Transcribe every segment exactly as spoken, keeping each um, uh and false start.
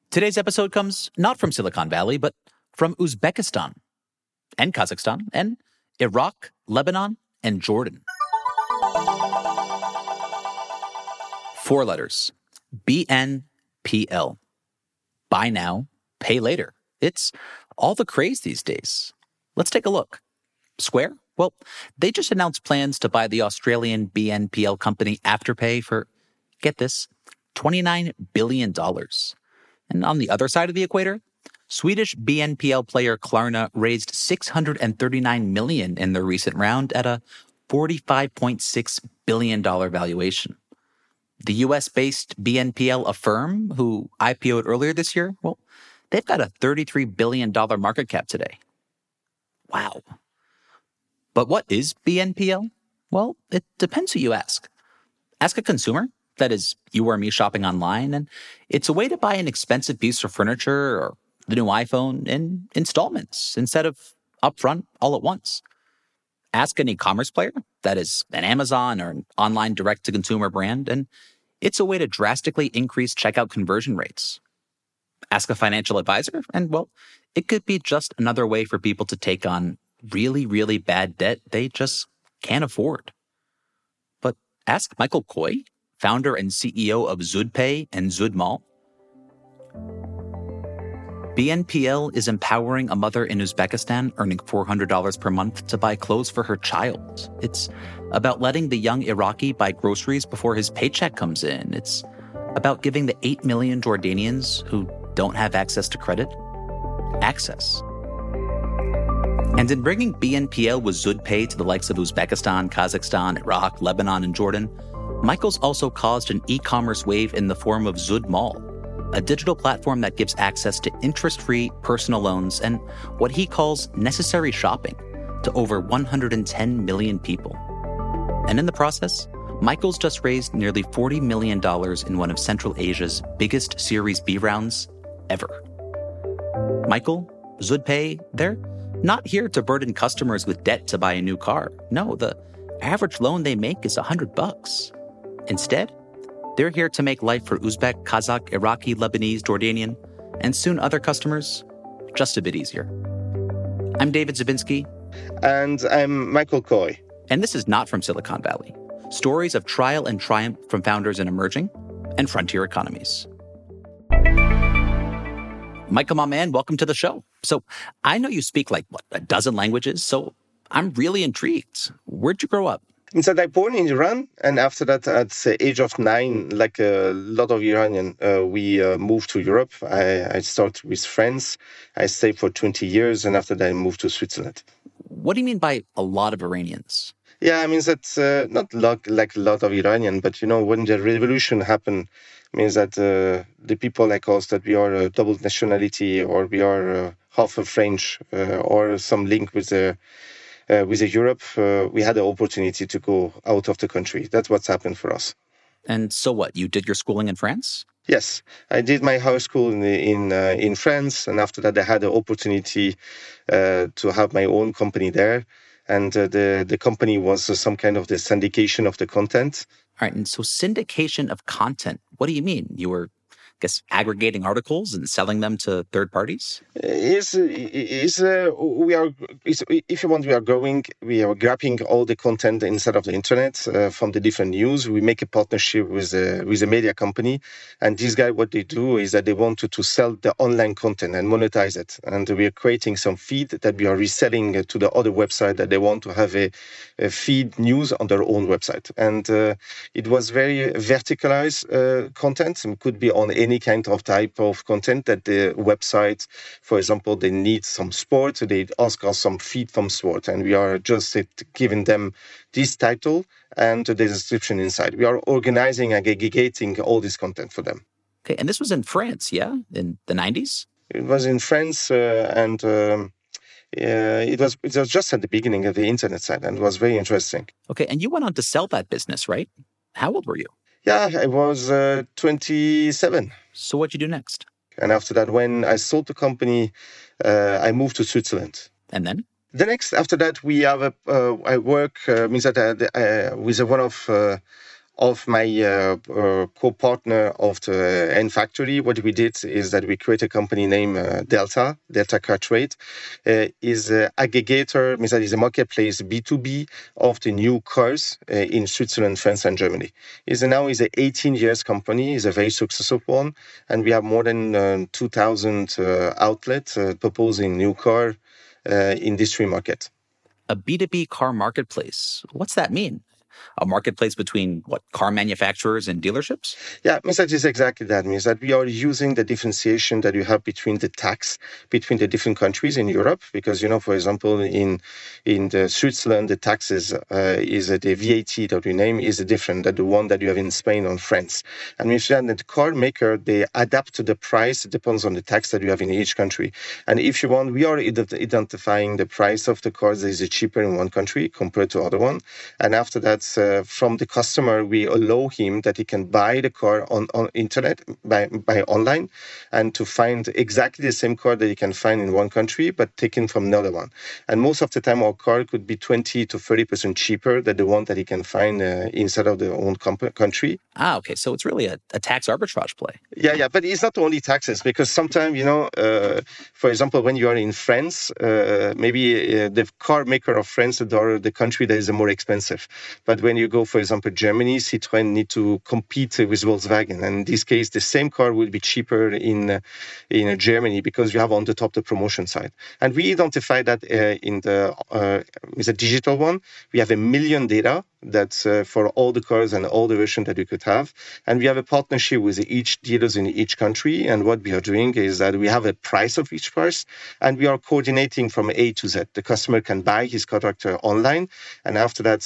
Today's episode comes not from Silicon Valley, but from Uzbekistan and Kazakhstan and Iraq, Lebanon, and Jordan. Four letters. B N P L. Buy now, pay later. It's all the craze these days. Let's take a look. Square? Well, they just announced plans to buy the Australian B N P L company Afterpay for, get this, twenty-nine billion dollars. And on the other side of the equator, Swedish B N P L player Klarna raised six hundred thirty-nine million dollars in their recent round at a forty-five point six billion dollars valuation. The U S-based B N P L Affirm, who I P O'd earlier this year, well, they've got a thirty-three billion dollars market cap today. Wow. But what is B N P L? Well, it depends who you ask. Ask a consumer, that is, you or me shopping online, and it's a way to buy an expensive piece of furniture or the new iPhone in installments instead of upfront all at once. Ask an e-commerce player, that is, an Amazon or an online direct-to-consumer brand, and it's a way to drastically increase checkout conversion rates. Ask a financial advisor, and, well, it could be just another way for people to take on really, really bad debt they just can't afford. But ask Michael Koy, founder and C E O of ZoodPay and ZoodMall. B N P L is empowering a mother in Uzbekistan earning four hundred dollars per month to buy clothes for her child. It's about letting the young Iraqi buy groceries before his paycheck comes in. It's about giving the eight million Jordanians who don't have access to credit access. And in bringing B N P L with ZoodPay to the likes of Uzbekistan, Kazakhstan, Iraq, Lebanon, and Jordan, Michael's also caused an e-commerce wave in the form of ZoodMall, a digital platform that gives access to interest-free personal loans and what he calls necessary shopping to over one hundred ten million people. And in the process, Michael's just raised nearly forty million dollars in one of Central Asia's biggest Series B rounds ever. Michael, ZoodPay, they're not here to burden customers with debt to buy a new car. No, the average loan they make is one hundred bucks. Instead, they're here to make life for Uzbek, Kazakh, Iraqi, Lebanese, Jordanian, and soon other customers just a bit easier. I'm David Zabinski. And I'm Michael Koy. And this is Not From Silicon Valley. Stories of trial and triumph from founders in emerging and frontier economies. Michael, my man, welcome to the show. So I know you speak like, what, a dozen languages, so I'm really intrigued. Where'd you grow up? So I was born in Iran, and after that, at the age of nine, like a lot of Iranian, uh, we uh, moved to Europe. I, I started with friends. I stayed for twenty years, and after that, I moved to Switzerland. What do you mean by a lot of Iranians? Yeah, I mean, that's uh, not like, like a lot of Iranian, but, you know, when the revolution happened, means that uh, the people like us, that we are a double nationality, or we are uh, half a French, uh, or some link with the uh, with the Europe, uh, we had the opportunity to go out of the country. That's what's happened for us. And so what? You did your schooling in France? Yes, I did my high school in in uh, in France, and after that, I had the opportunity uh, to have my own company there. And uh, the, the company was uh, some kind of the syndication of the content. All right. And so syndication of content, what do you mean? You were, I guess, aggregating articles and selling them to third parties? Is is uh, we are is, if you want, we are growing. We are grabbing all the content inside of the internet uh, from the different news. We make a partnership with a with a media company, and these guys, what they do is that they want to, to sell the online content and monetize it. And we are creating some feed that we are reselling to the other website that they want to have a, a feed news on their own website. And uh, it was very verticalized uh, content. It could be on any kind of type of content that the website, for example, they need some sport, they ask us some feed from sport, and we are just giving them this title and the description inside. We are organizing and aggregating all this content for them. Okay, and this was in France, yeah? In the nineties? It was in France, uh, and um, uh, it was it was just at the beginning of the internet side, and it was very interesting. Okay, and you went on to sell that business, right? How old were you? Yeah, I was uh, twenty-seven. So what'd you do next? And after that, when I sold the company, uh, I moved to Switzerland. And then? The next, after that, we have a, uh, I work, uh, means that uh, uh, with one of uh, of my uh, uh, co-partner of the N Factory, what we did is that we create a company named uh, Delta, Delta Car Trade, uh, is an aggregator, means that is a marketplace B two B of the new cars uh, in Switzerland, France, and Germany. Is now is an eighteen years company, is a very successful one, and we have more than uh, two thousand uh, outlets uh, proposing new car uh, in this free market. A B two B car marketplace. What's that mean? A marketplace between, what, car manufacturers and dealerships? Yeah, means that is exactly that. Means that we are using the differentiation that you have between the tax between the different countries in Europe. Because, you know, for example, in in the Switzerland, the taxes uh, is uh, the V A T that we name is different than the one that you have in Spain or France. And means that the car maker, they adapt to the price. It depends on the tax that you have in each country. And if you want, we are identifying the price of the cars that is cheaper in one country compared to other one. And after that, Uh, from the customer, we allow him that he can buy the car on, on internet, by, by online, and to find exactly the same car that he can find in one country, but taken from another one. And most of the time, our car could be twenty to thirty percent cheaper than the one that he can find uh, inside of their own comp- country. Ah, okay. So it's really a, a tax arbitrage play. Yeah, yeah. But it's not only taxes, because sometimes, you know, uh, for example, when you are in France, uh, maybe uh, the car maker of France are the country that is more expensive. But when you go, for example, Germany, Citroën need to compete with Volkswagen. And in this case, the same car will be cheaper in uh, in uh, Germany because you have on the top the promotion side. And we identify that uh, in the uh, with a digital one, we have a million data that's uh, for all the cars and all the versions that you could have. And we have a partnership with each dealers in each country. And what we are doing is that we have a price of each cars, and we are coordinating from A to Z. The customer can buy his car tractor online, and after that,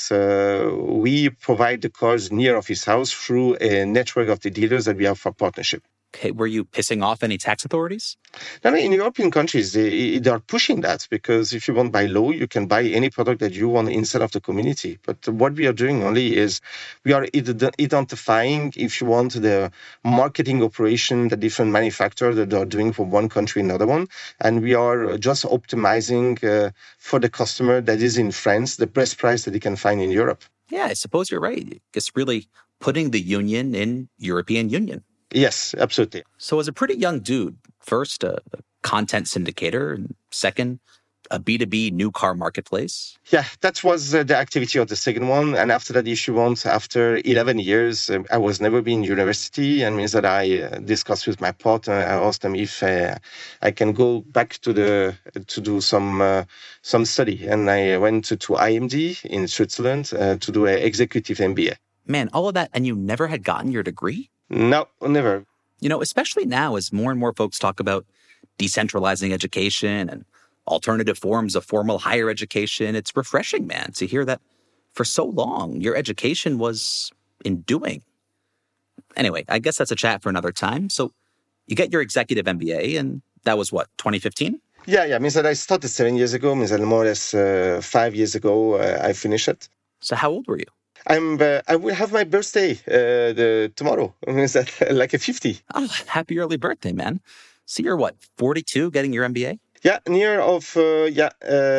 uh, we provide the cars near of his house through a network of the dealers that we have for partnership. Okay, were you pissing off any tax authorities? I mean, in European countries, they, they are pushing that, because if you want by law, you can buy any product that you want inside of the community. But what we are doing only is we are identifying, if you want, the marketing operation, the different manufacturers that are doing from one country another one. And we are just optimizing uh, for the customer that is in France, the best price that he can find in Europe. Yeah, I suppose you're right. It's really putting the union in European Union. Yes, absolutely. So as a pretty young dude, first a, a content syndicator, and second, a B two B new car marketplace. Yeah, that was uh, the activity of the second one. And after that, if you want, after eleven years, uh, I was never been in university, and means that I uh, discussed with my partner. I asked them if uh, I can go back to the to do some uh, some study. And I went to, to I M D in Switzerland uh, to do an executive M B A. Man, all of that, and you never had gotten your degree? No, never. You know, especially now as more and more folks talk about decentralizing education and alternative forms of formal higher education, it's refreshing, man, to hear that for so long your education was in doing. Anyway, I guess that's a chat for another time. So you get your executive M B A, and that was what, twenty fifteen? Yeah, yeah. Means that I started seven years ago. Means that more or less uh, five years ago uh, I finished it. So how old were you? I'm. Uh, I will have my birthday uh, the tomorrow. Means that uh, like a fifty. Oh, happy early birthday, man! So you're what, forty-two, getting your M B A? Yeah, near of uh, yeah,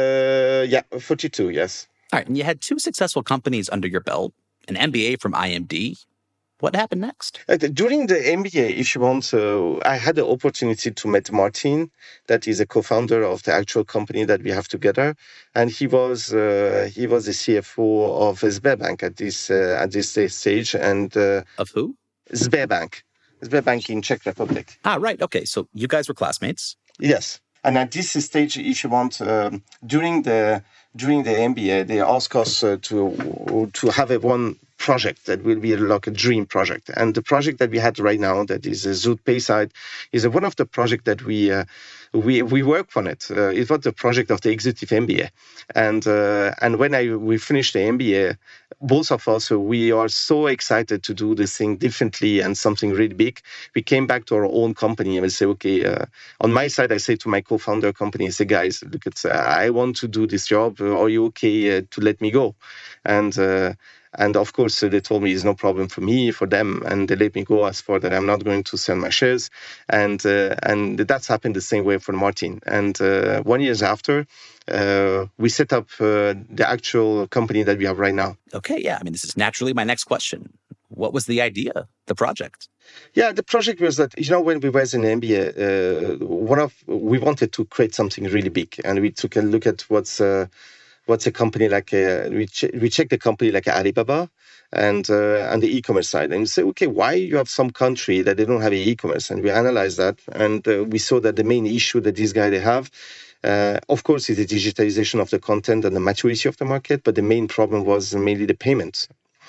uh, yeah, forty-two. Yes. All right, and you had two successful companies under your belt, an M B A from I M D. What happened next? Uh, during the M B A, if you want, uh, I had the opportunity to meet Martin, that is a co-founder of the actual company that we have together, and he was uh, he was the C F O of Sberbank at this uh, at this stage, and uh, of who? Sberbank, Sberbank in Czech Republic. Ah, right. Okay, so you guys were classmates. Yes, and at this stage, if you want, um, during the during the M B A, they asked us uh, to to have a one project that will be like a dream project. And the project that we had right now, that is a Zoot Payside, is one of the projects that we uh, we we work on it. Uh, it was the project of the executive M B A, and uh, and when I we finished the M B A, both of us, we are so excited to do this thing differently and something really big. We came back to our own company and we say, okay, uh, on my side, I say to my co-founder company, I say, guys, look, at, uh, I want to do this job. Are you okay uh, to let me go? And uh, And of course, uh, they told me it's no problem for me, for them, and they let me go as for that I'm not going to sell my shares. And uh, and that's happened the same way for Martin. And uh, one year after, uh, we set up uh, the actual company that we have right now. Okay, yeah. I mean, this is naturally my next question. what was the idea, the project? Yeah, the project was that, you know, when we were in M B A, uh, one of we wanted to create something really big, and we took a look at what's uh, what's a company like uh, we ch- we checked a company like Alibaba and uh, and the e-commerce side, and you say, okay, why you have some country that they don't have a e-commerce, and we analyzed that, and uh, we saw that the main issue that these guys they have. Uh, of course, is the digitalization of the content and the maturity of the market, but the main problem was mainly the payments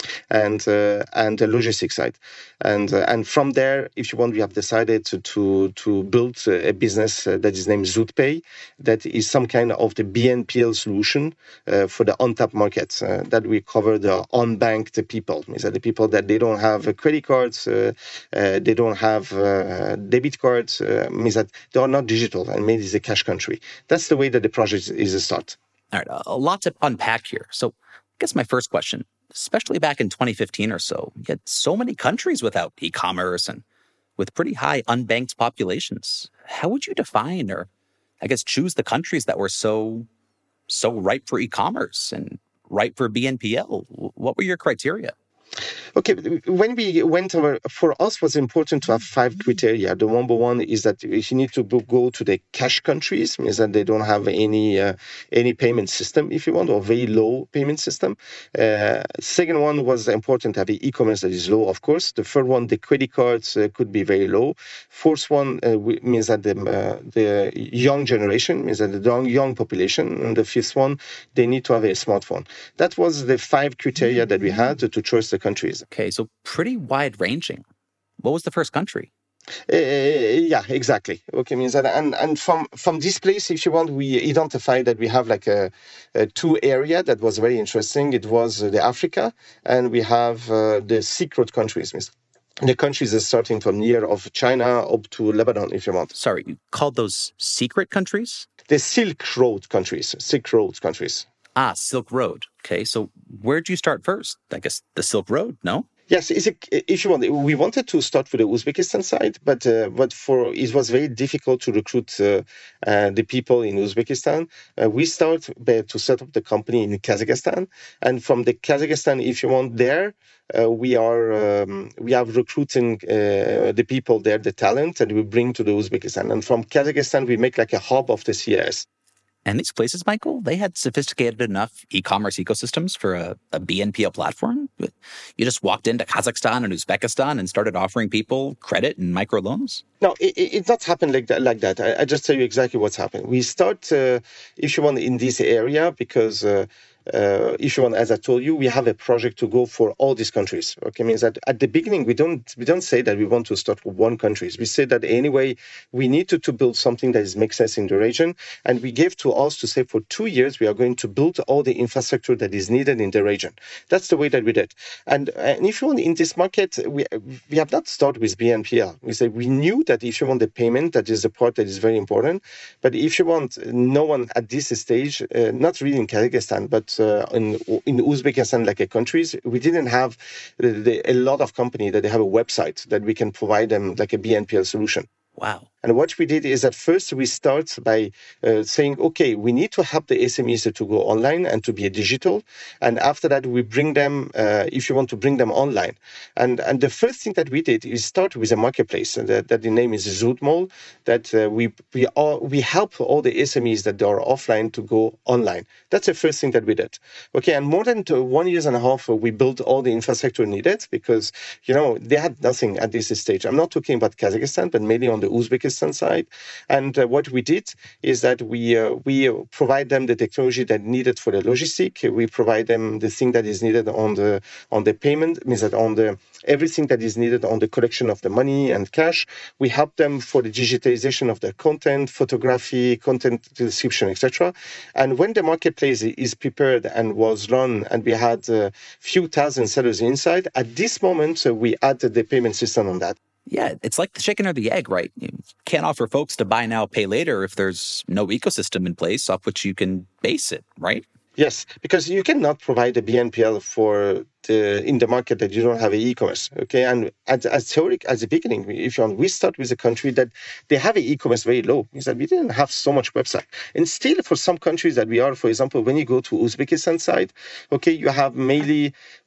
and uh, and the logistics side, and uh, and from there, if you want, we have decided to to, to build a business uh, that is named ZoodPay, that is some kind of the B N P L solution uh, for the untapped markets. Uh, that we cover the unbanked people, means that the people that they don't have uh, credit cards, uh, uh, they don't have uh, debit cards, uh, means that they are not digital, and maybe it's a cash country. That's the way that the project is a start. All right, a lot to unpack here. So, I guess my first question. Especially back in twenty fifteen or so, you had so many countries without e-commerce and with pretty high unbanked populations. How would you define or, I guess, choose the countries that were so, so ripe for e-commerce and ripe for B N P L? What were your criteria? Okay, when we went over, for us, it was important to have five criteria. The number one is that you need to go to the cash countries, means that they don't have any uh, any payment system, if you want, or very low payment system. Uh, second one was important to have the e-commerce that is low, of course. The third one, the credit cards uh, could be very low. Fourth one uh, means that the uh, the young generation, means that the young, young population. And the fifth one, they need to have a smartphone. That was the five criteria that we had to, to choose the countries. Okay, so pretty wide-ranging. What was the first country? Uh, yeah, exactly. Okay, means that, and and from from this place, if you want, we identified that we have like a, a two area that was very interesting. It was uh, the Africa, and we have uh, the Silk Road countries. Means the countries are starting from near of China up to Lebanon, if you want. Sorry, you called those secret countries? The Silk Road countries. Silk Road countries. Ah, Silk Road. Okay, so where'd you start first? I guess the Silk Road, no? Yes, it's a, if you want, we wanted to start with the Uzbekistan side, but uh, but for it was very difficult to recruit uh, uh, the people in Uzbekistan. Uh, we started to set up the company in Kazakhstan, and from the Kazakhstan, if you want, there uh, we are um, we are recruiting uh, the people there, the talent, that we bring to the Uzbekistan, and from Kazakhstan we make like a hub of the C I S. And these places, Michael, they had sophisticated enough e-commerce ecosystems for a, a B N P L platform? You just walked into Kazakhstan and Uzbekistan and started offering people credit and microloans? No, it, it's not happened like that. Like that. I, I just tell you exactly what's happened. We start, uh, if you want, in this area because... Uh, Uh, if you want, as I told you, we have a project to go for all these countries. Okay, means that at the beginning we don't we don't say that we want to start with one country. We say that anyway we need to, to build something that is makes sense in the region, and we gave to us to say for two years we are going to build all the infrastructure that is needed in the region. That's the way that we did. And and if you want in this market, we we have not started with B N P L. We say we knew that if you want the payment, that is the part that is very important. But if you want, no one at this stage, uh, not really in Kazakhstan, but Uh, in in Uzbekistan, like a countries, we didn't have the, the, a lot of company that they have a website that we can provide them like a B N P L solution. Wow. And what we did is at first we start by uh, saying, okay, we need to help the S M Es to go online and to be a digital. And after that, we bring them, uh, if you want to bring them online. And and the first thing that we did is start with a marketplace and that, that the name is Zoodmall, that uh, we we all, we help all the S M Es that are offline to go online. That's the first thing that we did. Okay, and more than two, one year and a half, we built all the infrastructure needed because, you know, they had nothing at this stage. I'm not talking about Kazakhstan, but mainly on the Uzbekistan side. And uh, what we did is that we uh, we provide them the technology that needed for the logistic. We provide them the thing that is needed on the on the payment, means that on the everything that is needed on the collection of the money and cash. We help them for the digitalization of their content, photography, content description, et cetera. And when the marketplace is prepared and was run, and we had a few thousand sellers inside, at this moment uh, we added the payment system on that. Yeah, it's like the chicken or the egg, right? You can't offer folks to buy now, pay later if there's no ecosystem in place off which you can base it, right? Yes, because you cannot provide a B N P L for the, in the market that you don't have an e-commerce. Okay, and as as theoretic as the beginning, if you want, we start with a country that they have an e-commerce very low. Is that we didn't have so much website, and still for some countries that we are, for example, when you go to Uzbekistan side, okay, you have mainly okay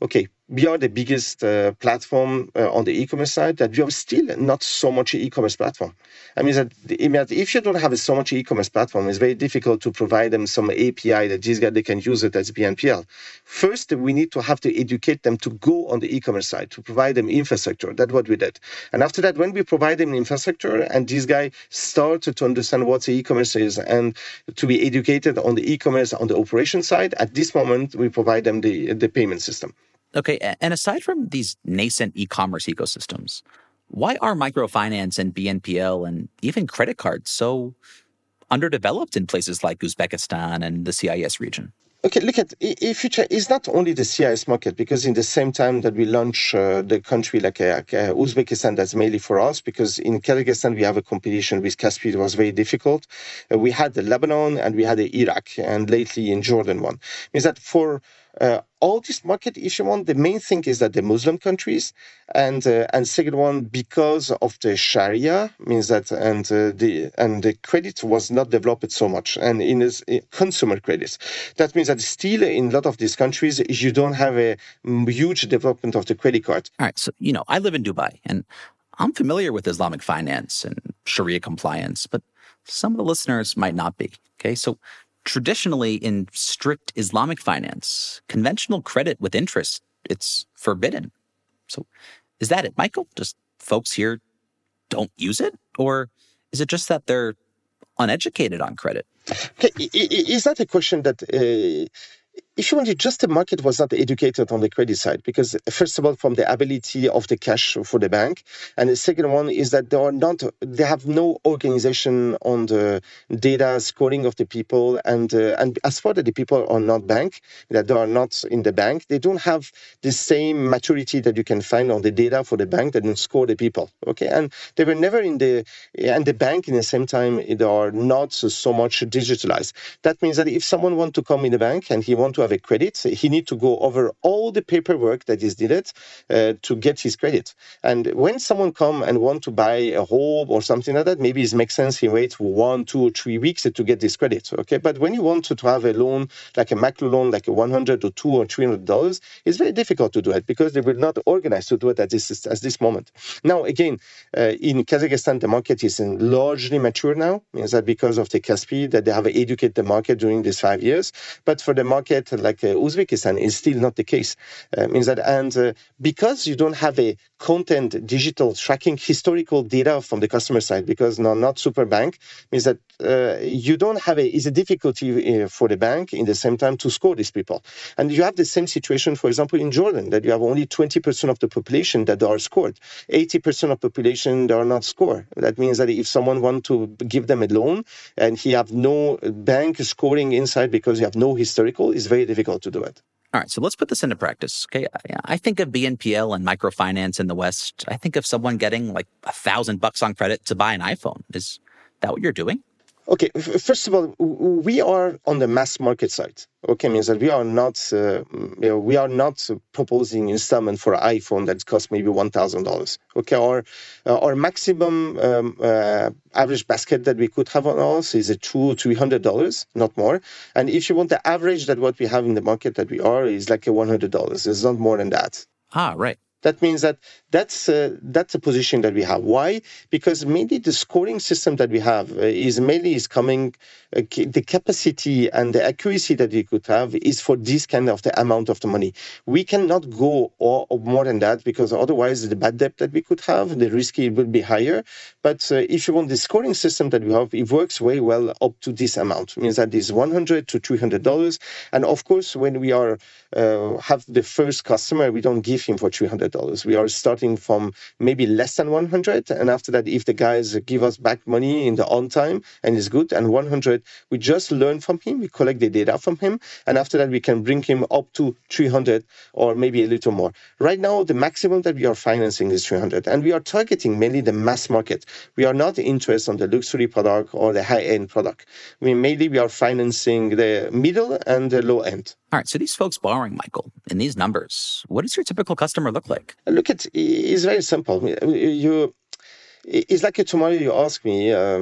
we are the biggest uh, platform uh, on the e-commerce side, that we are still not so much e-commerce platform. I mean, that if you don't have so much e-commerce platform, it's very difficult to provide them some A P I that these guys, they can use it as B N P L. First, we need to have to educate them to go on the e-commerce side, to provide them infrastructure. That's what we did. And after that, when we provide them infrastructure and these guys start to understand what the e-commerce is and to be educated on the e-commerce on the operation side, at this moment, we provide them the, the payment system. Okay, and aside from these nascent e-commerce ecosystems, why are microfinance and B N P L and even credit cards so underdeveloped in places like Uzbekistan and the C I S region? Okay, look at if you check, it's not only the C I S market, because in the same time that we launch uh, the country like, uh, like uh, Uzbekistan, that's mainly for us, because in Kyrgyzstan we have a competition with Kaspi. It was very difficult. Uh, we had the Lebanon and we had the Iraq, and lately in Jordan one. Means that for uh, all this market, if you want, the main thing is that the Muslim countries, and uh, and second one, because of the Sharia, means that and uh, the and the credit was not developed so much, and in this, uh, consumer credits, that means that still in a lot of these countries you don't have a huge development of the credit card. All right, so you know, I live in Dubai, and I'm familiar with Islamic finance and Sharia compliance, but some of the listeners might not be. Okay, so traditionally, in strict Islamic finance, conventional credit with interest, it's forbidden. So is that it, Michael? Just folks here don't use it? Or is it just that they're uneducated on credit? Okay, is that a question that... Uh... If you want it, just the market was not educated on the credit side, because first of all, from the ability of the cash for the bank, and the second one is that they are not, they have no organization on the data scoring of the people, and uh, and as far as the people are not bank, that they are not in the bank, they don't have the same maturity that you can find on the data for the bank that don't score the people. Okay, and they were never in the and the bank in the same time they are not so, so much digitalized. That means that if someone wants to come in the bank and he wants to have a credit, he needs to go over all the paperwork that is needed uh, to get his credit. And when someone come and want to buy a home or something like that, maybe it makes sense he waits one, two, or three weeks to get this credit. Okay, but when you want to, to have a loan like a macro loan, like a one hundred or two or three hundred dollars, it's very difficult to do it because they will not organize to do it at this at this moment. Now again, uh, in Kazakhstan, the market is largely mature now. Means that because of the Kaspi, that they have educated the market during these five years. But for the market like uh, Uzbekistan is still not the case. Uh, means that, and uh, because you don't have a content digital tracking historical data from the customer side, because no, not super bank, means that uh, you don't have a, is a difficulty uh, for the bank in the same time to score these people. And you have the same situation, for example, in Jordan, that you have only twenty percent of the population that are scored. eighty percent of population that are not scored. That means that if someone wants to give them a loan and he have no bank scoring inside because you have no historical, it's very difficult to do it. All right, so let's put this into practice. Okay, I think of B N P L and microfinance in the West. I think of someone getting like a thousand bucks on credit to buy an iPhone. Is that what you're doing? Okay, first of all, we are on the mass market side. Okay, means that we are not, uh, you know, we are not proposing installment for an iPhone that costs maybe one thousand dollars. Okay, our uh, our maximum um, uh, average basket that we could have on us is a two three hundred dollars, not more. And if you want the average that what we have in the market that we are is like a one hundred dollars. It's not more than that. Ah, right. That means that that's uh, that's a position that we have. Why? Because mainly the scoring system that we have uh, is mainly is coming, uh, the capacity and the accuracy that we could have is for this kind of the amount of the money. We cannot go or, or more than that because otherwise the bad debt that we could have, the risky will be higher. But uh, if you want the scoring system that we have, it works very well up to this amount. It means that is one hundred to three hundred dollars. And of course, when we are uh, have the first customer, we don't give him for three hundred dollars. We are starting from maybe less than one hundred, and after that, if the guys give us back money in the on time and it's good, and one hundred, we just learn from him, we collect the data from him, and after that, we can bring him up to three hundred or maybe a little more. Right now, the maximum that we are financing is three hundred, and we are targeting mainly the mass market. We are not interested on the luxury product or the high-end product. I mean, mainly we are financing the middle and the low end. All right, so these folks borrowing, Michael, in these numbers, what does your typical customer look like? Look, at it's very simple. You, it's like tomorrow you ask me, um,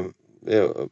uh,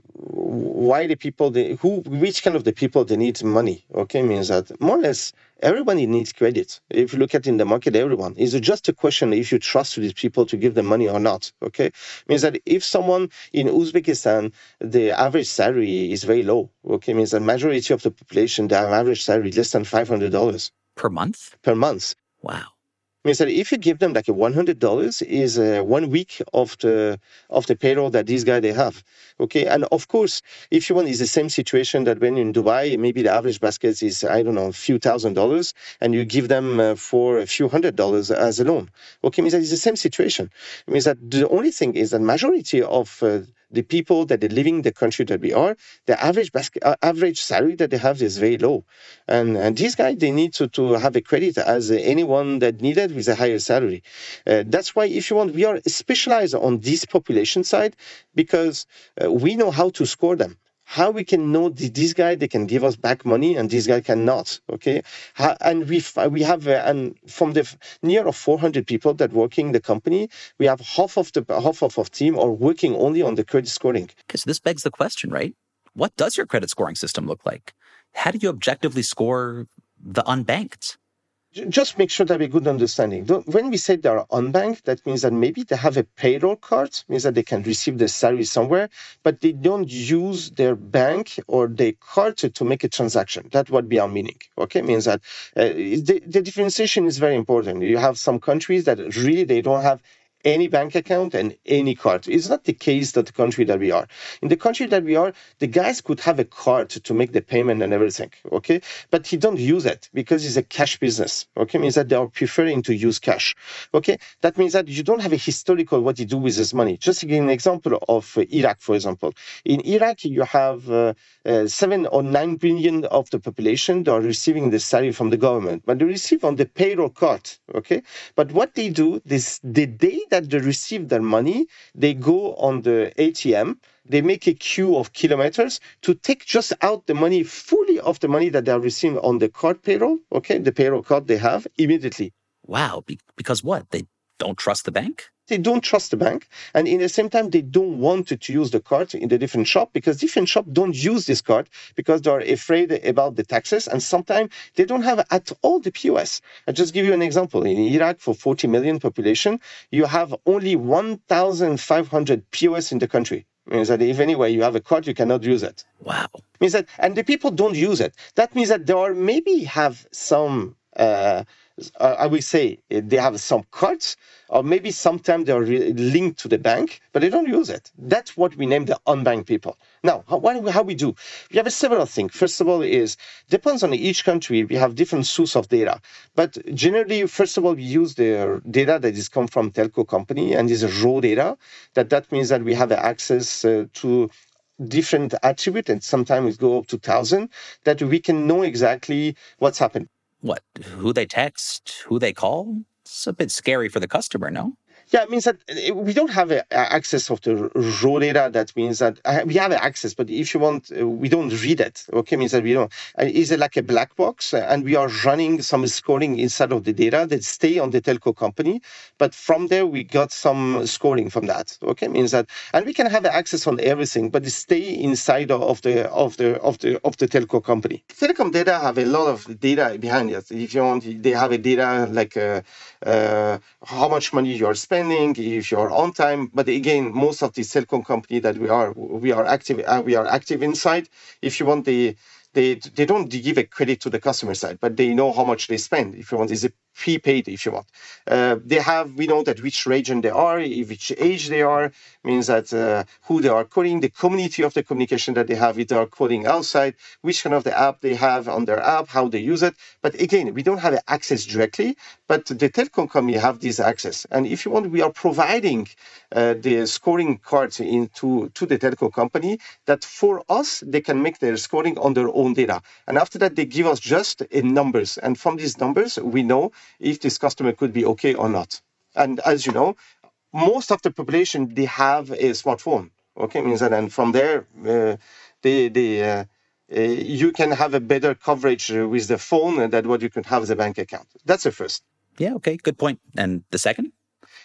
why the people, they, who, which kind of the people they need money. Okay, means that more or less everybody needs credit. If you look at in the market, everyone is just a question if you trust these people to give them money or not. Okay, means that if someone in Uzbekistan, the average salary is very low. Okay, means the majority of the population, they have average salary less than five hundred dollars per month. Per month. Wow. Means that if you give them like a one hundred dollars is uh, one week of the of the payroll that these guys they have. Okay, and of course, if you want, it's the same situation that when in Dubai, maybe the average basket is, I don't know, a few thousand dollars, and you give them uh, for a few hundred dollars as a loan. Okay, means that it's the same situation. It means that the only thing is that majority of uh, the people that are living in the country that we are, the average basket, uh, average salary that they have is very low. And, and these guys, they need to, to have a credit as anyone that needed with a higher salary. Uh, that's why, if you want, we are specialized on this population side because uh, we know how to score them. How we can know that this guy, they can give us back money and this guy cannot, okay? How, and we we have, uh, and from the near of four hundred people that working in the company, we have half of the half of our team are working only on the credit scoring. Okay, so this begs the question, right? What does your credit scoring system look like? How do you objectively score the unbanked? Just make sure that we have a good understanding. When we say they are unbanked, that means that maybe they have a payroll card, means that they can receive their salary somewhere, but they don't use their bank or their card to, to make a transaction. That's what we are meaning. Okay, means that uh, the, the differentiation is very important. You have some countries that really they don't have any bank account and any card. It's not the case that the country that we are. In the country that we are, the guys could have a card to, to make the payment and everything, okay? But he don't use it because it's a cash business, okay? Means that they are preferring to use cash, okay? That means that you don't have a historical what you do with this money. Just to give an example of uh, Iraq, for example. In Iraq, you have uh, uh, seven or nine billion of the population that are receiving the salary from the government, but they receive on the payroll card, okay? But what they do, this the day that they receive their money, they go on the A T M, they make a queue of kilometers to take just out the money, fully of the money that they are receiving on the card payroll, okay, the payroll card they have, immediately. Wow, Be- because what? They don't trust the bank? They don't trust the bank, and in the same time, they don't want to, to use the card in the different shop because different shop don't use this card because they're afraid about the taxes, and sometimes they don't have at all the P O S. I'll just give you an example. In Iraq, for forty million population, you have only one thousand five hundred P O S in the country. Means that if anyway you have a card, you cannot use it. Wow. Means that, and the people don't use it. That means that there are maybe have some. Uh, I would say they have some cards, or maybe sometimes they are re- linked to the bank, but they don't use it. That's what we name the unbanked people. Now, how, what, how we do? We have several things. First of all, is depends on each country. We have different source of data, but generally, first of all, we use the data that is come from telco company and is raw data. That that means that we have access uh, to different attributes, and sometimes it go up to thousand. That we can know exactly what's happened. What? Who they text? Who they call? It's a bit scary for the customer, no? Yeah, it means that we don't have a, a access of the raw data. That means that uh, we have access, but if you want, uh, we don't read it. Okay, means that we don't. Uh, it's like a black box, uh, and we are running some scoring inside of the data that stay on the telco company. But from there, we got some scoring from that. Okay, means that, and we can have access on everything, but it stay inside of the of the of the of the telco company. Telecom data have a lot of data behind it. If you want, they have a data like uh, uh, how much money you are spending. If you're on time, but again, most of the telecom company that we are, we are active, uh, we are active inside. If you want, the they they don't give a credit to the customer side, but they know how much they spend. If you want, is it prepaid? If you want, uh, they have. We know that which region they are, which age they are. Means that uh, who they are calling, the community of the communication that they have, if they are calling outside, which kind of the app they have on their app, how they use it. But again, we don't have access directly, but the telecom company have this access. And if you want, we are providing uh, the scoring cards into to the telecom company that for us, they can make their scoring on their own data. And after that, they give us just in numbers. And from these numbers, we know if this customer could be okay or not. And as you know, most of the population, they have a smartphone, okay? Means that, and from there, uh, they, they, uh, uh, you can have a better coverage with the phone than what you can have as a bank account. That's the first. Yeah, okay, good point. And the second?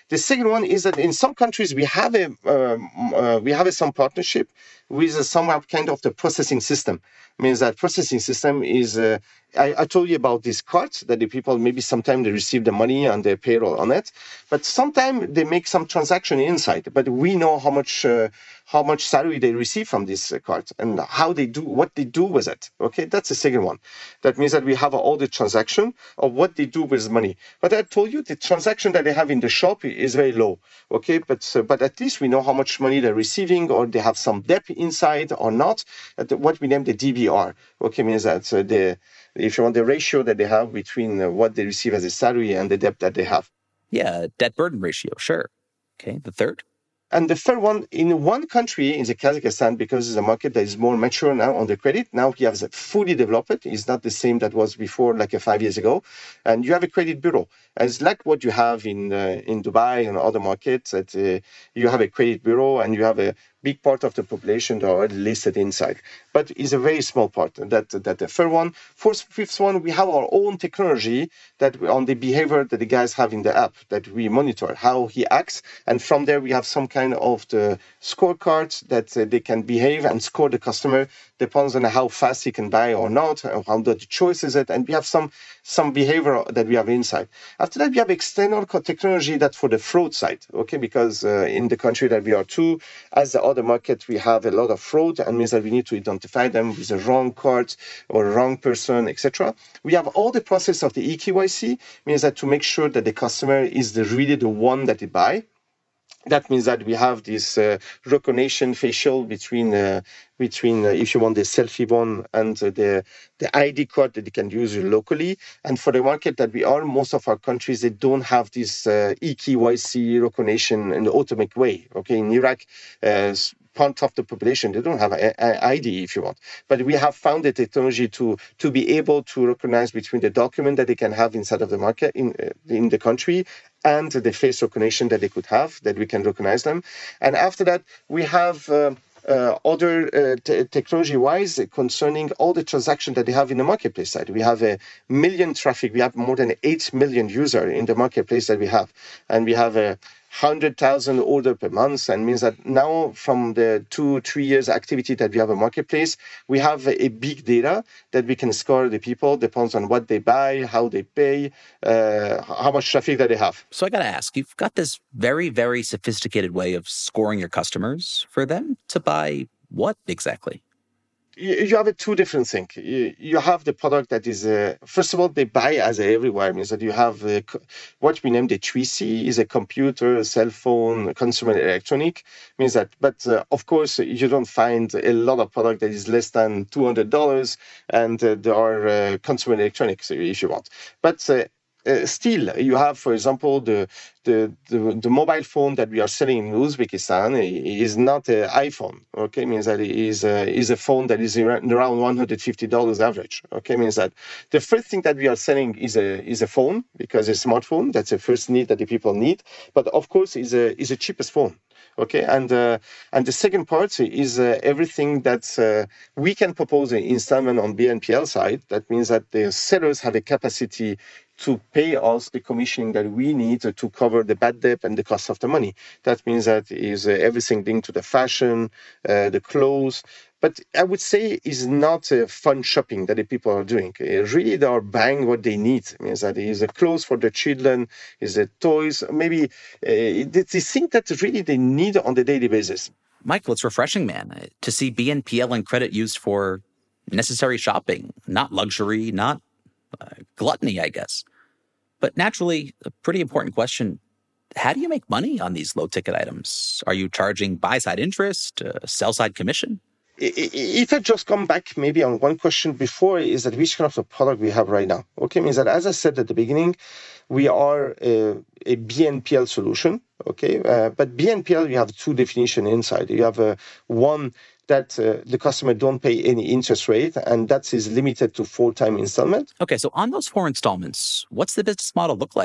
The second one is that in some countries we have a um, uh, we have a, some partnership with a, somewhat kind of the processing system. Means that processing system is uh, I, I told you about these cards that the people maybe sometimes they receive the money and their payroll on it, but sometimes they make some transaction inside. But we know how much uh, how much salary they receive from these uh, cards and how they do what they do with it. Okay, that's the second one. That means that we have all the transaction of what they do with money. But I told you the transaction that they have in the shop is very low. Okay, but uh, but at least we know how much money they're receiving, or they have some debt inside or not. At the, what we name the D B R. Okay, means that uh, the if you want the ratio that they have between uh, what they receive as a salary and the debt that they have. Yeah, debt burden ratio, sure. Okay, the third? And the third one, in one country, in the Kazakhstan, because it's a market that is more mature now on the credit, now he has fully developed. It's not the same that was before, like uh, five years ago. And you have a credit bureau. And it's like what you have in uh, in Dubai and other markets, that uh, you have a credit bureau and you have a big part of the population that are already listed inside. But it's a very small part. That that the third one. Fourth, fifth one, we have our own technology that we, on the behavior that the guys have in the app, that we monitor how he acts. And from there, we have some kind of the scorecards that uh, they can behave and score the customer, depends on how fast he can buy or not, or how the choice is it. And we have some some behavior that we have inside. After that, we have external technology that for the fraud side, okay? Because uh, in the country that we are too, as the other market, we have a lot of fraud, and means that we need to identify them with the wrong cards or wrong person, et cetera. We have all the process of the E K Y C, means that to make sure that the customer is the, really the one that they buy. That means that we have this uh, recognition facial between uh, between uh, if you want the selfie one and uh, the the I D card that you can use locally. And for the market that we are, most of our countries they don't have this uh, E K Y C recognition in the automatic way. Okay, in Iraq. Uh, part of the population, they don't have an I D if you want. But we have found the technology to to be able to recognize between the document that they can have inside of the market, in uh, in the country, and the face recognition that they could have, that we can recognize them. And after that, we have uh, uh, other uh, t- technology-wise concerning all the transactions that they have in the marketplace side. We have a million traffic. We have more than eight million users in the marketplace that we have. And we have a one hundred thousand order per month, and means that now from the two, three years activity that we have a marketplace, we have a big data that we can score the people, depends on what they buy, how they pay, uh, how much traffic that they have. So I got to ask, you've got this very, very sophisticated way of scoring your customers for them to buy what exactly? You have a two different things. You, you have the product that is, uh, first of all, they buy as everywhere. Means that you have uh, what we name the three C is a computer, a cell phone, consumer electronic. Means that, but uh, of course, you don't find a lot of product that is less than two hundred dollars, and uh, there are uh, consumer electronics if you want. But uh, Uh, still, you have, for example, the, the the the mobile phone that we are selling in Uzbekistan is not an iPhone. Okay, means that it is a, is a phone that is around one hundred fifty dollars average. Okay, means that the first thing that we are selling is a is a phone, because a smartphone, that's the first need that the people need. But of course, is a is the cheapest phone. Okay, and uh, and the second part is uh, everything that uh, we can propose in installment on B N P L side. That means that the sellers have a capacity to pay us the commission that we need to, to cover the bad debt and the cost of the money. That means that is uh, everything linked to the fashion, uh, the clothes. But I would say is not uh, fun shopping that the people are doing. Uh, really, they are buying what they need. It means that it is a clothes for the children, is a toys, maybe uh, the thing that really they need on the daily basis. Michael, it's refreshing, man, to see B N P L and credit used for necessary shopping, not luxury, not uh, gluttony, I guess. But naturally, a pretty important question, how do you make money on these low-ticket items? Are you charging buy-side interest, uh, sell-side commission? If I just come back maybe on one question before, is that which kind of a product we have right now? Okay, means that as I said at the beginning, we are a, a B N P L solution. Okay, uh, but B N P L, you have two definitions inside. You have a one that uh, the customer don't pay any interest rate, and that is limited to four-time installment. Okay, so on those four installments, what's the business model look like?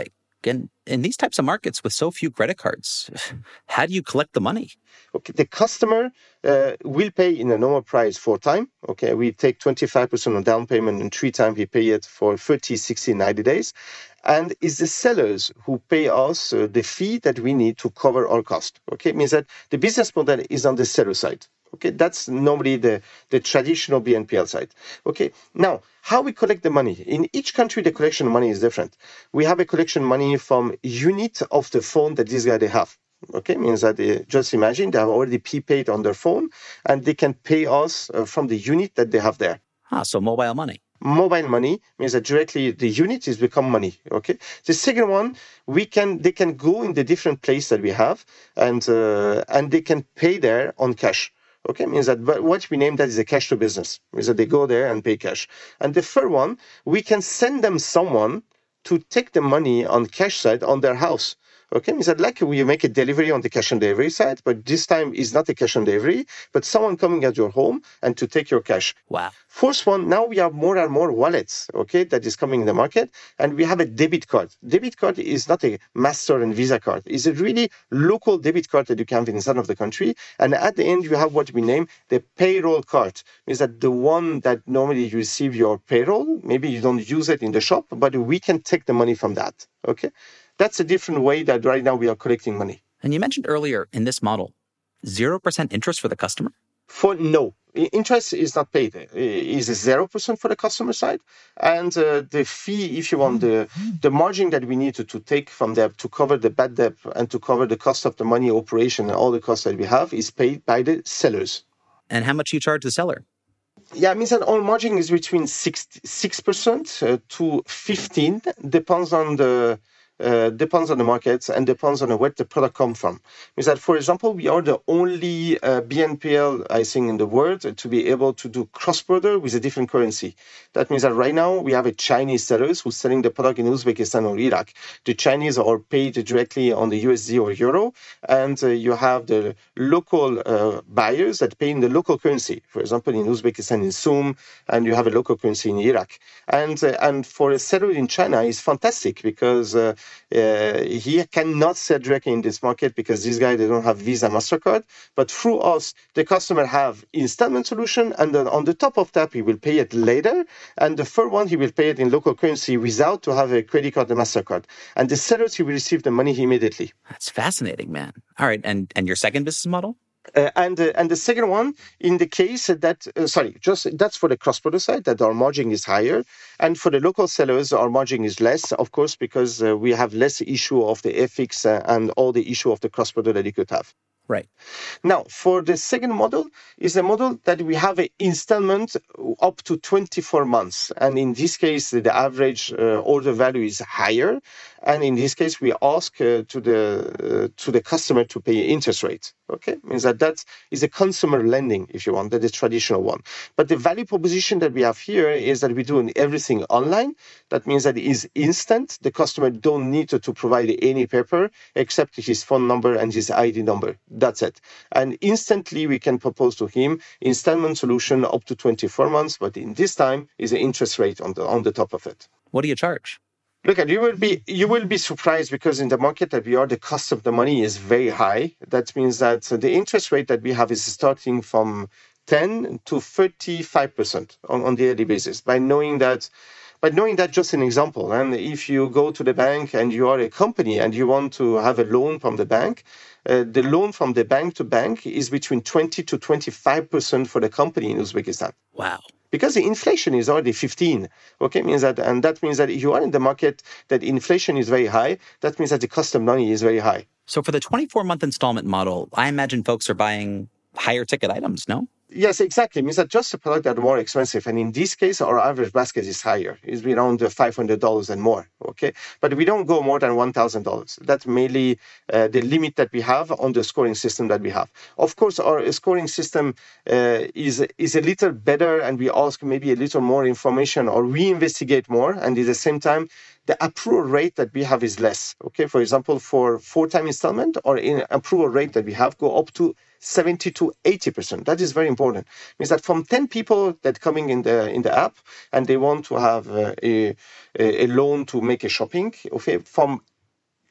And in these types of markets with so few credit cards, how do you collect the money? Okay, the customer uh, will pay in a normal price for time. Okay, we take twenty-five percent on down payment and three times we pay it for thirty, sixty, ninety days. And it's the sellers who pay us uh, the fee that we need to cover our cost. Okay, it means that the business model is on the seller side. Okay, that's normally the, the traditional B N P L side. Okay, now how we collect the money. In each country, the collection of money is different. We have a collection money from unit of the phone that this guy they have. Okay, means that they, just imagine they have already prepaid on their phone and they can pay us uh, from the unit that they have there. Ah, so mobile money. Mobile money means that directly the unit is become money. Okay. The second one, we can they can go in the different place that we have and uh, and they can pay there on cash. Okay, means that but what we name that is a cash to business. Means that they go there and pay cash. And the third one, we can send them someone to take the money on cash side on their house. Okay, means that like we make a delivery on the cash on delivery side, but this time is not a cash on delivery, but someone coming at your home and to take your cash. Wow. Fourth one, now we have more and more wallets, okay, that is coming in the market, and we have a debit card. Debit card is not a Master and Visa card. It's a really local debit card that you can have inside of the country, and at the end you have what we name the payroll card. Means that the one that normally you receive your payroll, maybe you don't use it in the shop, but we can take the money from that, okay? That's a different way that right now we are collecting money. And you mentioned earlier in this model, zero percent interest for the customer? For no. Interest is not paid. It is zero percent for the customer side. And uh, the fee, if you want, the, the margin that we need to, to take from that to cover the bad debt and to cover the cost of the money operation and all the costs that we have is paid by the sellers. And how much do you charge the seller? Yeah, it means that our margin is between six percent uh, to fifteen, depends on the Uh, depends on the markets and depends on where the product comes from. Means that, for example, we are the only uh, B N P L, I think, in the world to be able to do cross-border with a different currency. That means that right now we have a Chinese sellers who's selling the product in Uzbekistan or Iraq. The Chinese are paid directly on the U S D or Euro, and uh, you have the local uh, buyers that pay in the local currency. For example, in Uzbekistan in Soom, and you have a local currency in Iraq. And uh, and for a seller in China, it's fantastic because uh, Uh, he cannot sell directly in this market because these guys, they don't have Visa, MasterCard. But through us, the customer have installment solution. And then on the top of that, he will pay it later. And the third one, he will pay it in local currency without to have a credit card or MasterCard. And the sellers, he will receive the money immediately. That's fascinating, man. All right. And, and your second business model? Uh, and uh, and the second one, in the case that, uh, sorry, just that's for the cross-border side, that our margin is higher. And for the local sellers, our margin is less, of course, because uh, we have less issue of the F X uh, and all the issue of the cross-border that you could have. Right. Now, for the second model, is a model that we have an installment up to twenty-four months. And in this case, the average uh, order value is higher. And in this case, we ask uh, to the uh, to the customer to pay interest rate. Okay, means that that is a consumer lending, if you want, that is traditional one. But the value proposition that we have here is that we do everything online. That means that it is instant. The customer don't need to, to provide any paper except his phone number and his I D number. That's it. And instantly we can propose to him installment solution up to twenty-four months. But in this time is the interest rate on the on the top of it. What do you charge? Look, at you will be you will be surprised because in the market that we are, the cost of the money is very high. That means that the interest rate that we have is starting from ten to thirty-five percent on, on the daily basis. By knowing that, by knowing that, just an example. And if you go to the bank and you are a company and you want to have a loan from the bank, uh, the loan from the bank to bank is between twenty to twenty-five percent for the company in Uzbekistan. Wow. Because the inflation is already fifteen, okay, means that, and that means that if you are in the market that inflation is very high, that means that the cost of money is very high. So for the twenty-four month installment model, I imagine folks are buying higher ticket items, no? Yes, exactly. It means that just the product that are more expensive. And in this case, our average basket is higher. It's around five hundred dollars and more, okay? But we don't go more than one thousand dollars. That's mainly uh, the limit that we have on the scoring system that we have. Of course, our scoring system uh, is, is a little better and we ask maybe a little more information or we investigate more. And at the same time, the approval rate that we have is less, okay? For example, for four-time installment or in approval rate that we have go up to seventy to eighty percent. That is very important. It means that from ten people that coming in the in the app and they want to have uh, a, a loan to make a shopping, okay, from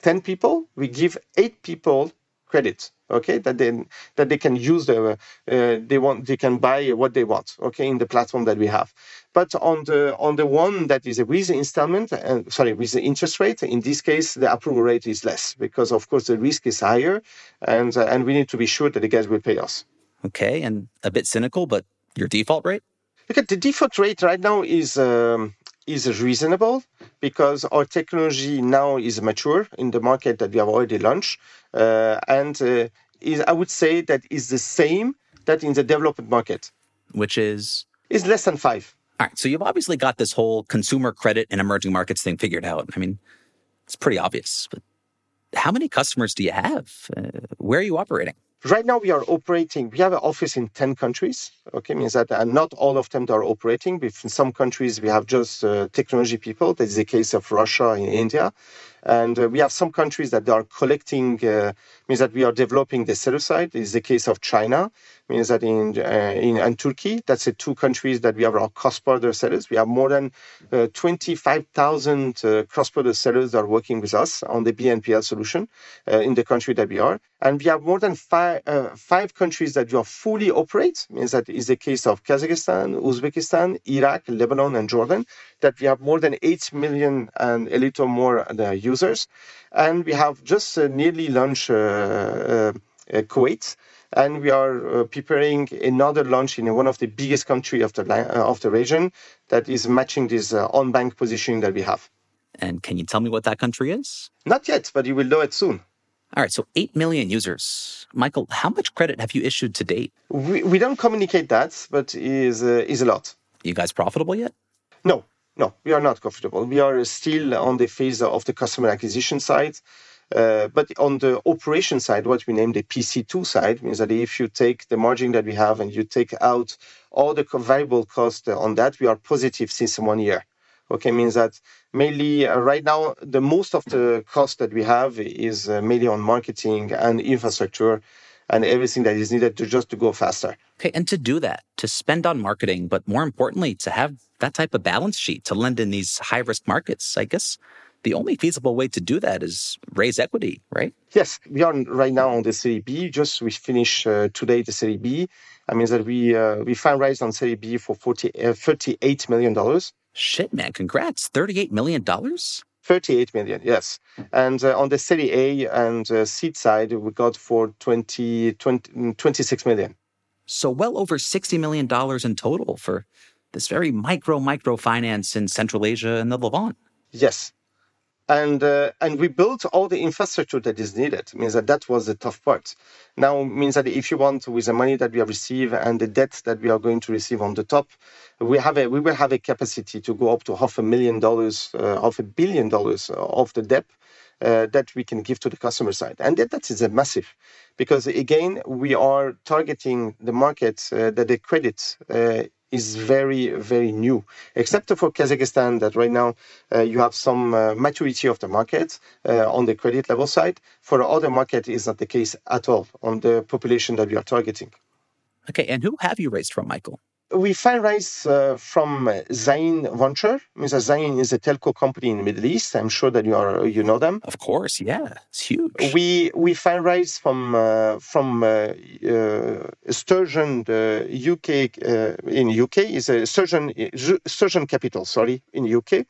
ten people, we give eight people credit. Okay, that they that they can use the uh, they want they can buy what they want. Okay, in the platform that we have. But on the on the one that is a with the installment, uh, sorry, with the interest rate, in this case the approval rate is less because of course the risk is higher, and uh, and we need to be sure that the guys will pay us. Okay, and a bit cynical, but your default rate? Look at the default rate right now is. Um, is reasonable because our technology now is mature in the market that we have already launched. Uh, and uh, is, I would say that is the same that in the developed market. Which is? Is less than five. All right. So you've obviously got this whole consumer credit and emerging markets thing figured out. I mean, it's pretty obvious. But how many customers do you have? Uh, where are you operating? Right now, we are operating, we have an office in ten countries, okay, means that and not all of them are operating. In some countries, we have just uh, technology people. That is the case of Russia and India. And uh, we have some countries that are collecting, uh, means that we are developing the seller side. This is the case of China, means that in, uh, in and Turkey, that's the two countries that we have our cross-border sellers. We have more than uh, twenty-five thousand uh, cross-border sellers that are working with us on the B N P L solution uh, in the country that we are. And we have more than five, uh, five countries that we are fully operate, means that is the case of Kazakhstan, Uzbekistan, Iraq, Lebanon, and Jordan, that we have more than eight million and a little more uh, users. And we have just uh, nearly launched uh, uh, uh, Kuwait, and we are uh, preparing another launch in one of the biggest countries of the, uh, of the region that is matching this uh, on-bank positioning that we have. And can you tell me what that country is? Not yet, but you will know it soon. All right, so eight million users. Michael, how much credit have you issued to date? We, we don't communicate that, but is uh, is a lot. You guys profitable yet? No, no, we are not profitable. We are still on the phase of the customer acquisition side. Uh, but on the operation side, what we name the P C two side, means that if you take the margin that we have and you take out all the variable cost on that, we are positive since one year. Okay, means that mainly uh, right now, the most of the cost that we have is uh, mainly on marketing and infrastructure and everything that is needed to just to go faster. Okay, and to do that, to spend on marketing, but more importantly, to have that type of balance sheet to lend in these high-risk markets, I guess the only feasible way to do that is raise equity, right? Yes, we are right now on the Series B. Just we finish uh, today the Series B. I mean that we uh, we fundraised on Series B for forty, uh, thirty-eight million dollars. Shit, man, congrats. thirty-eight million dollars? thirty-eight million, yes. And uh, on the Series A and uh, seed side, we got for twenty, twenty, twenty-six million. So well over sixty million dollars in total for this very micro, micro finance in Central Asia and the Levant. Yes. And uh, and we built all the infrastructure that is needed. It means that that was the tough part. Now, it means that if you want, with the money that we have received and the debt that we are going to receive on the top, we have a we will have a capacity to go up to half a million dollars, uh, half a billion dollars of the debt uh, that we can give to the customer side. And that, that is a massive, because again, we are targeting the market uh, that the credit uh, is very, very new, except for Kazakhstan, that right now uh, you have some uh, maturity of the market uh, on the credit level side. For the other market, is not the case at all on the population that we are targeting. Okay, and who have you raised from, Michael? We fundraise uh, from Zain Venture. Mister Zain is a telco company in the Middle East. I'm sure that you are you know them. Of course, yeah, it's huge. We we fundraise from uh, from uh, uh, Sturgeon, the U K uh, in U K is a Sturgeon Sturgeon Capital, sorry, in U K,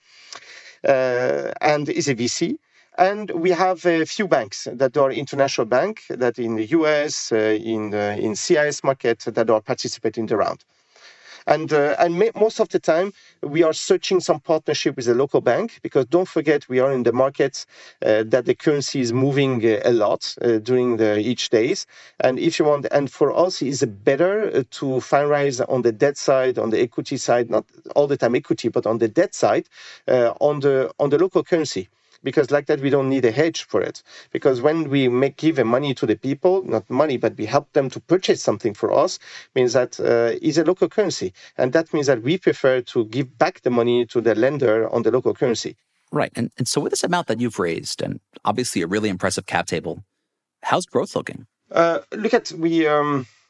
uh, and is a V C. And we have a few banks that are international bank that in the U S, uh, in uh, in C I S market that are participating in the round. And uh, and ma- most of the time, we are searching some partnership with a local bank, because don't forget, we are in the markets uh, that the currency is moving uh, a lot uh, during the each days. And if you want, and for us, it's better uh, to fundraise on the debt side, on the equity side, not all the time equity, but on the debt side, uh, on the on the local currency. Because like that, we don't need a hedge for it. Because when we make give a money to the people, not money, but we help them to purchase something for us, means that uh, is a local currency. And that means that we prefer to give back the money to the lender on the local currency. Right. And, and so with this amount that you've raised, and obviously a really impressive cap table, how's growth looking? Uh, look at, we... Um,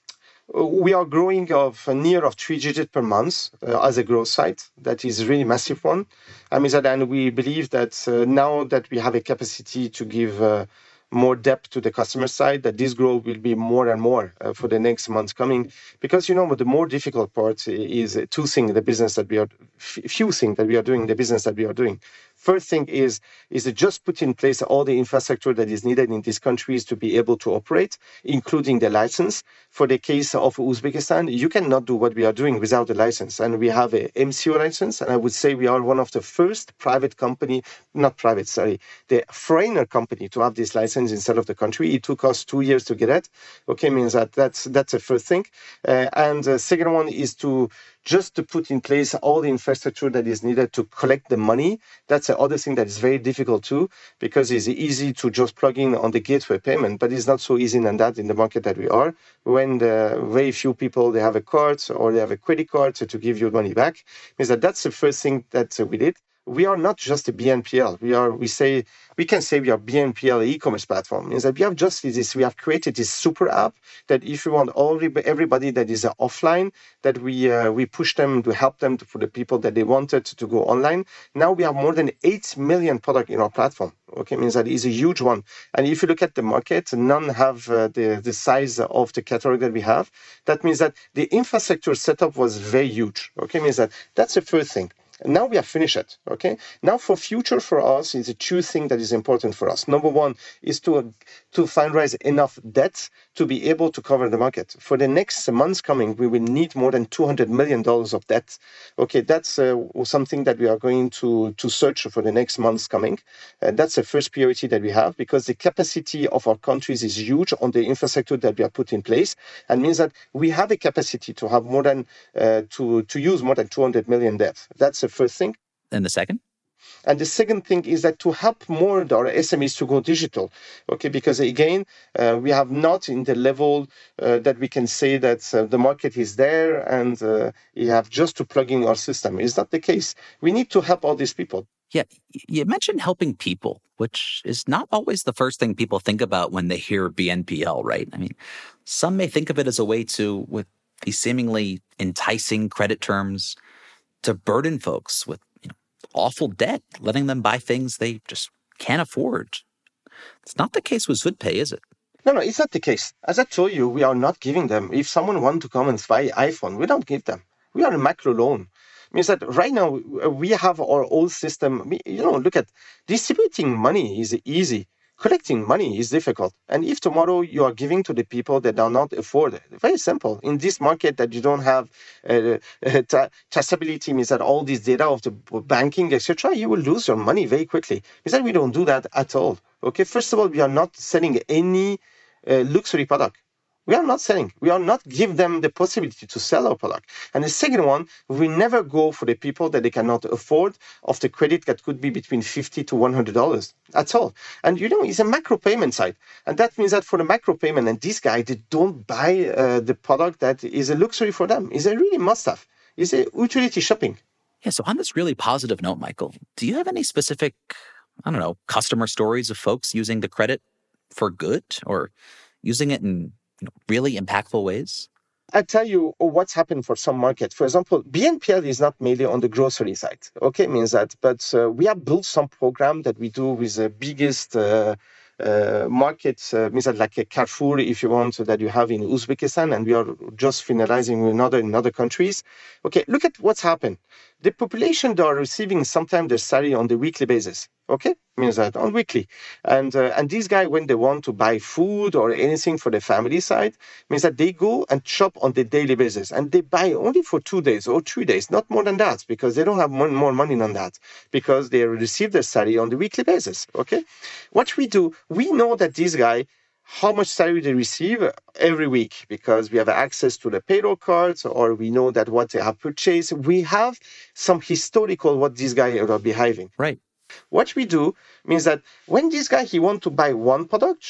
we are growing of near of three digits per month uh, as a growth site. That is a really massive one. I mean that, and we believe that uh, now that we have a capacity to give uh, more depth to the customer side, that this growth will be more and more uh, for the next months coming. Because, you know, the more difficult part is two things, the business that we are, few things that we are doing, the business that we are doing. First thing is, is to just put in place all the infrastructure that is needed in these countries to be able to operate, including the license. For the case of Uzbekistan, you cannot do what we are doing without a license. And we have a M C O license, and I would say we are one of the first private company, not private, sorry, the foreigner company to have this license instead of the country. It took us two years to get it. Okay, means that that's that's the first thing. Uh, and the second one is to just to put in place all the infrastructure that is needed to collect the money. That's the other thing that is very difficult too, because it's easy to just plug in on the gateway payment, but it's not so easy than that in the market that we are. When the very few people, they have a card or they have a credit card to give you money back, means that that's the first thing that we did. We are not just a B N P L. We are, we say, we can say we are B N P L e-commerce platform. Means that we have just this, we have created this super app that if you want all everybody that is uh, offline, that we uh, we push them to help them to, for the people that they wanted to go online. Now we have more than eight million products in our platform. Okay, means that is a huge one. And if you look at the market, none have uh, the, the size of the catalog that we have. That means that the infrastructure setup was very huge. Okay, means that that's the first thing. Now we have finished it, okay? Now for future for us is a two thing that is important for us. Number one is to uh, to fundraise enough debt to be able to cover the market. For the next months coming, we will need more than two hundred million dollars of debt. Okay, that's uh, something that we are going to, to search for the next months coming. Uh, that's the first priority that we have, because the capacity of our countries is huge on the infrastructure that we have put in place, and means that we have a capacity to have more than, uh, to, to use more than two hundred million debt. That's the first thing. And the second? And the second thing is that to help more our S M Es to go digital, okay, because again, uh, we have not in the level uh, that we can say that uh, the market is there and uh, you have just to plug in our system. It's not the case. We need to help all these people. Yeah, you mentioned helping people, which is not always the first thing people think about when they hear B N P L, right? I mean, some may think of it as a way to, with these seemingly enticing credit terms, to burden folks with, you know, awful debt, letting them buy things they just can't afford. It's not the case with ZwoodPay, is it? No, no, it's not the case. As I told you, we are not giving them. If someone wants to come and buy iPhone, we don't give them. We are a macro loan. It means that right now we have our old system. You know, look at distributing money is easy. Collecting money is difficult. And if tomorrow you are giving to the people that do not afford it, very simple. In this market that you don't have uh, uh, tra- traceability, means that all this data of the banking, et cetera, you will lose your money very quickly. Means that we don't do that at all. Okay, first of all, we are not selling any uh, luxury product. We are not selling. We are not give them the possibility to sell our product. And the second one, we never go for the people that they cannot afford of the credit that could be between fifty to one hundred dollars. That's all. And you know, it's a macro payment site. And that means that for the macro payment, and these guys, they don't buy uh, the product that is a luxury for them. It's a really must-have. It's a utility shopping. Yeah, so on this really positive note, Michael, do you have any specific, I don't know, customer stories of folks using the credit for good or using it in, you know, really impactful ways? I tell you what's happened for some markets. For example, B N P L is not mainly on the grocery side. Okay, means that, but uh, we have built some program that we do with the biggest uh, uh, markets, uh, means that like a Carrefour, if you want, that you have in Uzbekistan, and we are just finalizing with another in other countries. Okay, look at what's happened. The population, they are receiving sometimes their salary on the weekly basis. Okay, means that on weekly, and uh, and these guys, when they want to buy food or anything for the family side, means that they go and shop on the daily basis, and they buy only for two days or three days, not more than that, because they don't have more, more money than that, because they receive their salary on the weekly basis. Okay, what we do, we know that these guys, how much salary they receive every week, because we have access to the payroll cards, or we know that what they have purchased. We have some historical what these guys are behaving. Right. What we do means that when this guy, he wants to buy one product, just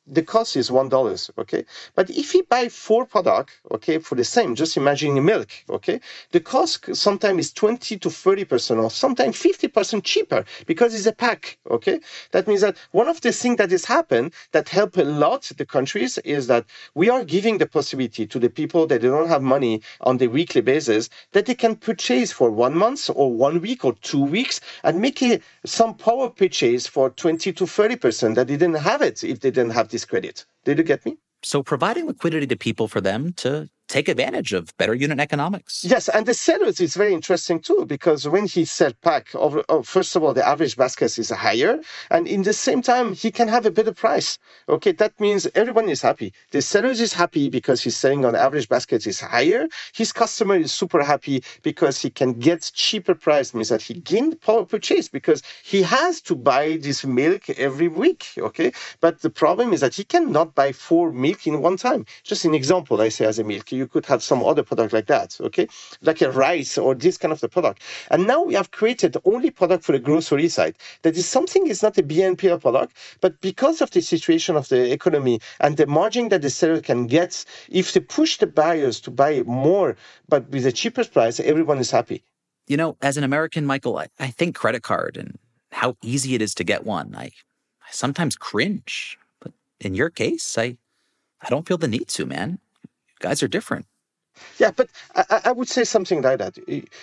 the cost is one dollar, okay? But if you buy four products, okay, for the same, just imagine milk, okay? The cost sometimes is twenty to thirty percent or sometimes fifty percent cheaper because it's a pack, okay? That means that one of the things that has happened that help a lot the countries is that we are giving the possibility to the people that they don't have money on the weekly basis that they can purchase for one month or one week or two weeks and make a, some power purchase for twenty to thirty percent that they didn't have it if they didn't have this credit. Did you get me? So providing liquidity to people for them to take advantage of better unit economics. Yes, and the sellers is very interesting too, because when he sell pack, over, oh, first of all, the average basket is higher, and in the same time, he can have a better price. Okay, that means everyone is happy. The seller is happy because he's selling on the average basket is higher. His customer is super happy because he can get cheaper price, means that he gained power purchase because he has to buy this milk every week. Okay, but the problem is that he cannot buy four milk in one time. Just an example, I say as a milk. You could have some other product like that, okay? Like a rice or this kind of the product. And now we have created the only product for the grocery side. That is something is not a B N P L product, but because of the situation of the economy and the margin that the seller can get, if they push the buyers to buy more, but with the cheapest price, everyone is happy. You know, as an American, Michael, I, I think credit card and how easy it is to get one. I, I sometimes cringe. But in your case, I, I don't feel the need to, man. Guys are different. Yeah, but I, I would say something like that.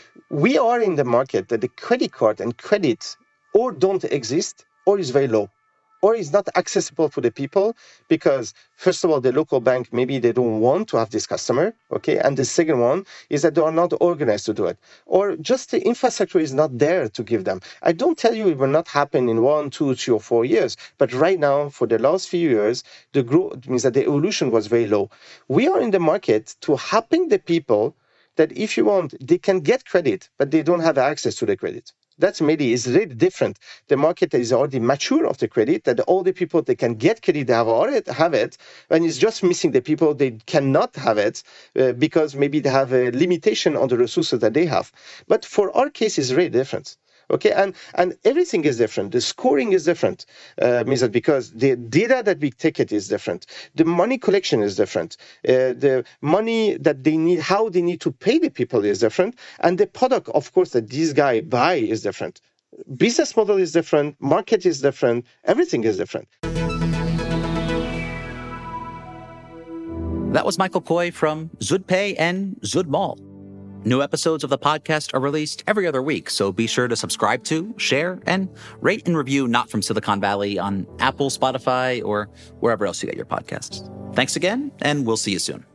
We are in the market that the credit card and credit or don't exist or is very low or is not accessible for the people because, first of all, the local bank, maybe they don't want to have this customer, okay? And the second one is that they are not organized to do it. Or just the infrastructure is not there to give them. I don't tell you it will not happen in one, two, three, or four years. But right now, for the last few years, the growth means that the evolution was very low. We are in the market to helping the people that if you want, they can get credit, but they don't have access to the credit. That's maybe is really different. The market is already mature of the credit, that all the people that can get credit, they have already have it, and it's just missing the people they cannot have it uh, because maybe they have a limitation on the resources that they have. But for our case, it's really different. Okay, and, and everything is different. The scoring is different. Uh, means that because the data that we take it is different. The money collection is different. Uh, the money that they need, how they need to pay the people is different. And the product, of course, that these guys buy is different. Business model is different. Market is different. Everything is different. That was Michael Koy from ZoodPay and ZoodMall. New episodes of the podcast are released every other week, so be sure to subscribe to, share, and rate and review Not From Silicon Valley on Apple, Spotify, or wherever else you get your podcasts. Thanks again, and we'll see you soon.